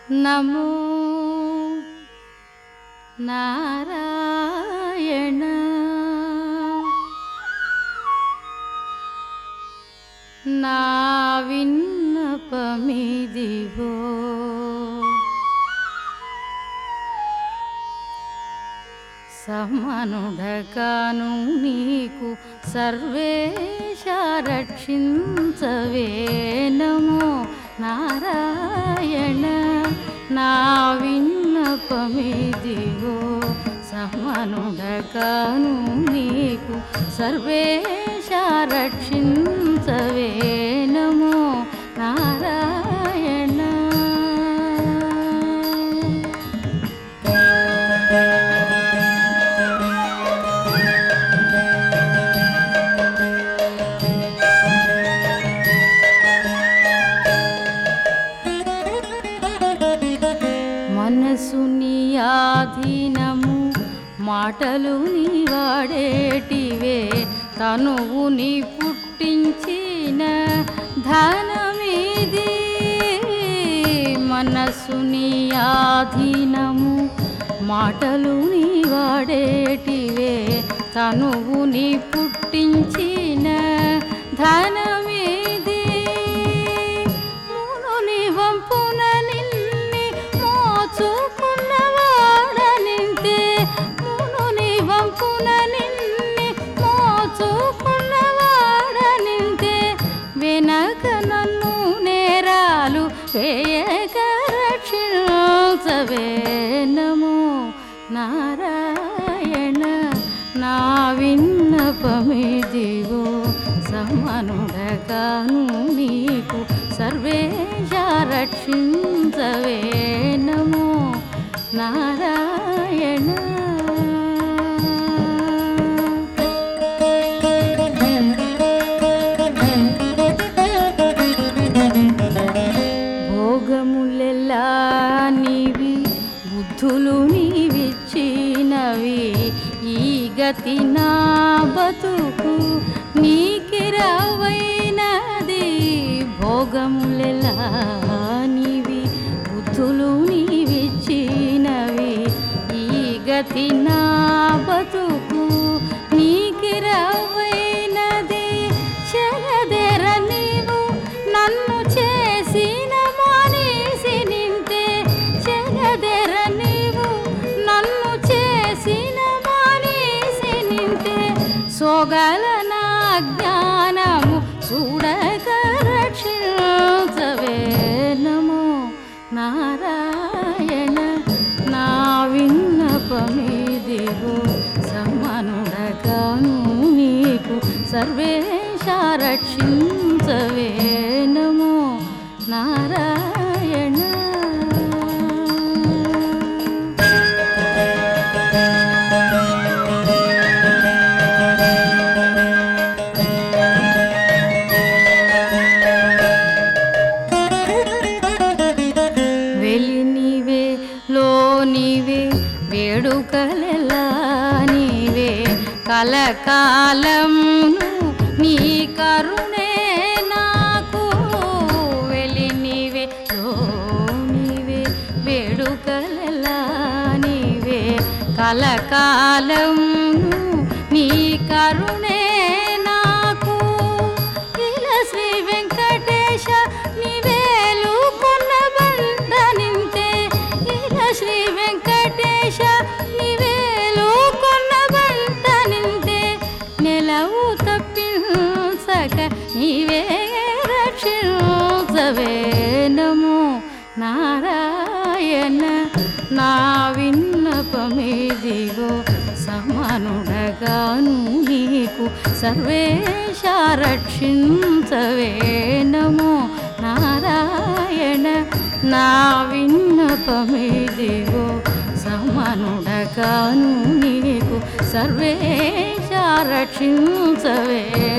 నమో నారాయణ నా విన్నపమిదివో సమనుడగాను నీకు సర్వేశ రక్షించవే నమో నారాయణ నా విన్నపమిదివో సమనుడగాను నీకు సర్వేశ రక్షించవే నమో నారాయణ మనసు నీ ఆధీనము మాటలు నీ వాడేటివే తనువు నీ పుట్టించిన ధనమిది మనసు నీ ఆధీనము మాటలు నీ వాడేటివే తనువు నీ పుట్టించిన ధనమిది మునుని వంపున నిన్ని మోచుకున్నవాడనింతే మునుని వంపున నిన్ని మోచుకున్నవాడనింతే వెనక నన్ను నేరాలు వేయక రక్షించవే నమో నారాయణ నా విన్నపమిదివో సమనుడగాను నీకు సర్వేశ రక్షించవే నమో నారాయణ భోగములెల్లా నీవి బుద్ధులు నీవిచ్చినవి ఈ గతి నా బతుకు నీకిరవైనది భోగములెల్లా నీవి బుద్ధులు నీవిచ్చినవి ఈ గతి నా బతుకు నీకిరవైనది చెలదెర నీవు నన్ను చేసిన మానేసి నింతే చెలదెర నీవు నన్ను చేసిన మానేసి నింతే సోగల నా జ్ఞానము చూడక రక్షించవే నమో నారాయణ నా విన్నపమిదివో సమనుడగాను నీకు సర్వేశ రక్షించవే నమో నారాయణ వేడుకలెలా నీవే కలకాలమును నీ కరుణే నాకు వెలి నీవే లో నీవే వేడుకలెలా నీవే కలకాలమును నీ కరుణే నాకు ఇలా శ్రీ వెంకటేశ నీవేలు కొన్న బండ నింతే ఇలా శ్రీ వెంకటేశ నీవేలు కొన్న బండ నింతే నెలవు తప్పించక నీవే రక్షించవే నమో నారాయణ నా విన్నపమిదివో సమనుడగాను నీకు సర్వేశ రక్షించవే నమో నారాయణ నా విన్నపమిదివో సమనుడగాను నీకు సర్వేశ రక్షించవే